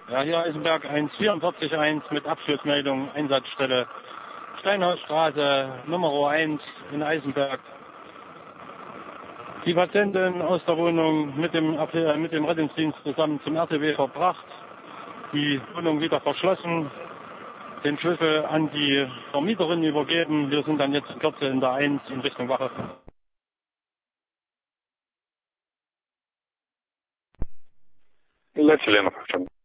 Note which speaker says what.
Speaker 1: Ja, hier Eisenberg 1441 mit Abschlussmeldung, Einsatzstelle Steinhausstraße, Nummer 1 in Eisenberg. Die Patientin aus der Wohnung mit dem Rettungsdienst zusammen zum RTW verbracht, die Wohnung wieder verschlossen, den Schlüssel an die Vermieterin übergeben. Wir sind dann jetzt in Kürze in der 1 in Richtung Wache.
Speaker 2: Letzte Lehrerverstand.